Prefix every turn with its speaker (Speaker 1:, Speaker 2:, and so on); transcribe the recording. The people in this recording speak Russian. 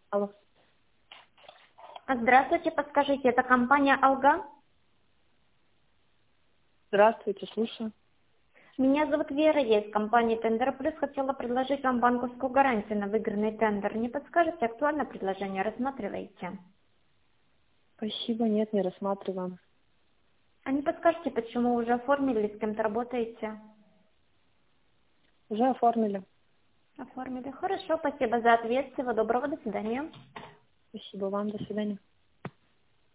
Speaker 1: Алло.
Speaker 2: Здравствуйте, подскажите, это компания «Алга»?
Speaker 1: Здравствуйте, слушаю.
Speaker 2: Меня зовут Вера, я из компании «Тендер Плюс». Хотела предложить вам банковскую гарантию на выигранный тендер. Не подскажете, актуальное предложение рассматриваете?
Speaker 1: Спасибо, нет, не рассматриваем.
Speaker 2: А не подскажете, почему уже оформили, с кем-то работаете?
Speaker 1: Уже оформили.
Speaker 2: Оформили. Хорошо, спасибо за ответ. Всего доброго, до свидания.
Speaker 1: Спасибо вам, до свидания.